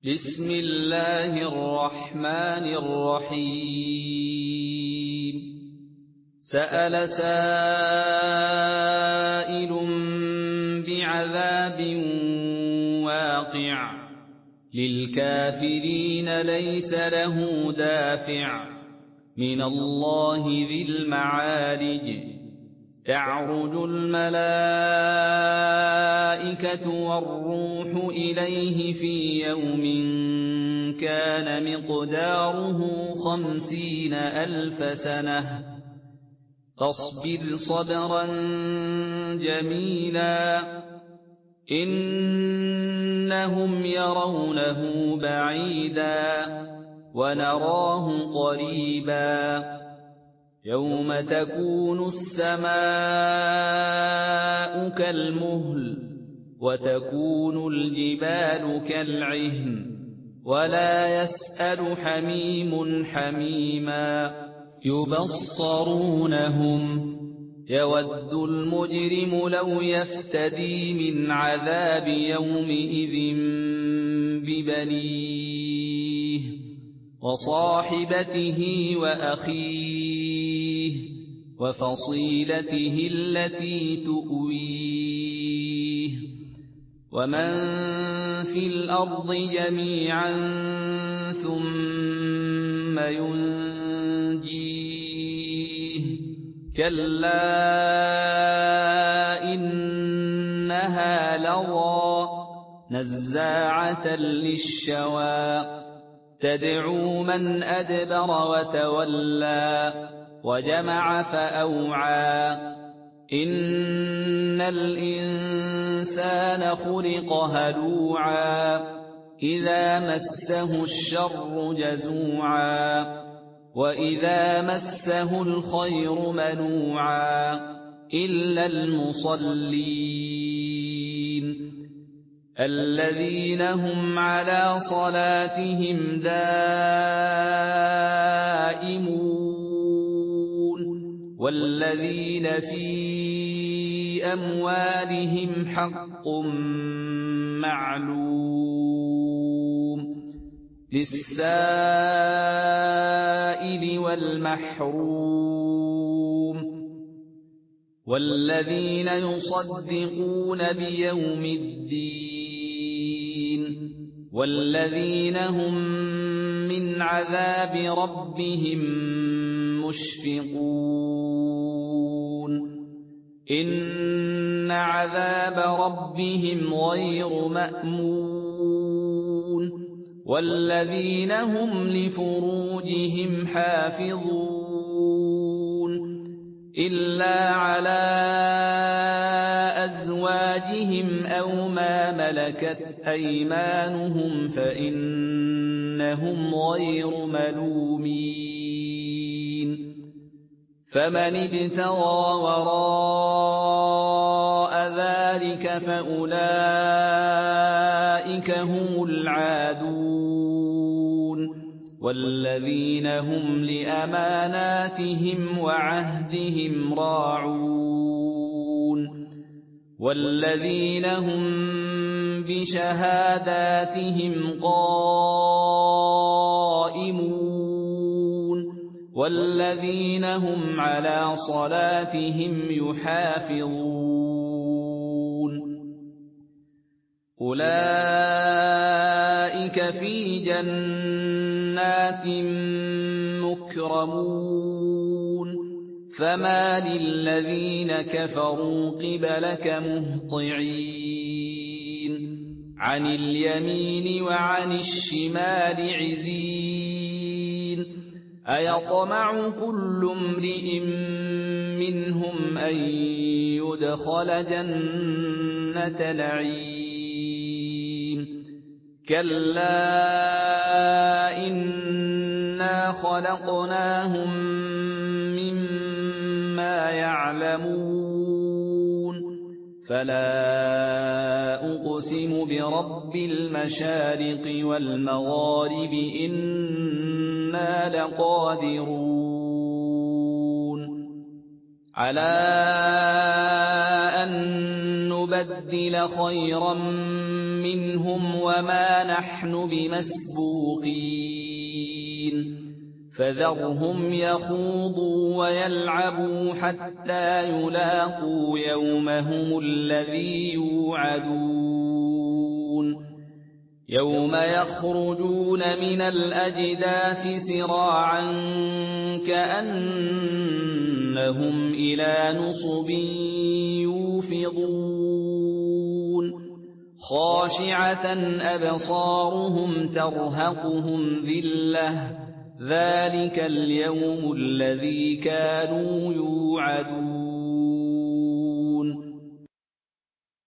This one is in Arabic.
بسم الله الرحمن الرحيم سأل سائل بعذاب واقع للكافرين ليس له دافع من الله ذي المعارج تعرج الملائكة والروح إليه في يوم كان مقداره 50,000 سنة فاصبر صبرا جميلا إنهم يرونه بعيدا ونراه قريبا يوم تكون السماء كالمهل وتكون الجبال كالعهن ولا يسأل حميم حميما يبصرونهم يود المجرم لو يفتدي من عذاب يومئذ ببنيه وصاحبته وأخيه وفصيلته التي تؤويه ومن في الأرض جميعا ثم ينجيه كلا إنها لظى نزاعة للشوى تدعو من أدبر وتولى وجمع فأوعى إن الإنسان خلق هلوعا إذا مسه الشر جزوعا وإذا مسه الخير منوعا إلا المصلين الذين هم على صلاتهم دائمون والذين في أموالهم حق معلوم للسائل والمحروم والذين يصدقون بيوم الدين والذين هم من عذاب ربهم مشفقون إن عذاب ربهم غير مأمون والذين هم لفروجهم حافظون إلا على أزواجهم أو ما ملكت أيمانهم فإنهم غير ملومين فمن ابتغى وراء ذلك فأولئك هم العادون والذين هم لأماناتهم وعهدهم راعون والذين هم بشهاداتهم قائمون والذين هم على صلاتهم يحافظون أولئك في جنات مكرمون فما للذين كفروا قبلك مهطعين عن اليمين وعن الشمال عزين أيطمع كل امرئ منهم أن يدخل جنة نعيم كلا إنا خلقناهم مما يعلمون فلا أقسم برب المشارق والمغارب إنا لقادرون على أن نُبَدِّلَ خَيْرًا مِّنْهُمْ وَمَا نَحْنُ بِمَسْبُوقِينَ فَذَرْهُمْ يَخُوضُوا وَيَلْعَبُوا حَتَّىٰ يُلَاقُوا يَوْمَهُمُ الَّذِي يُوعَدُونَ يَوْمَ يَخْرُجُونَ مِنَ الْأَجْدَاثِ سِرَاعًا كَأَنَّهُمْ إِلَىٰ نُصُبٍ يُوفِضُونَ خَاشِعَةً أَبْصَارُهُمْ تَرْهَقُهُمْ ذِلَّةٌ ۚ ذَٰلِكَ الْيَوْمُ الَّذِي كَانُوا يُوعَدُونَ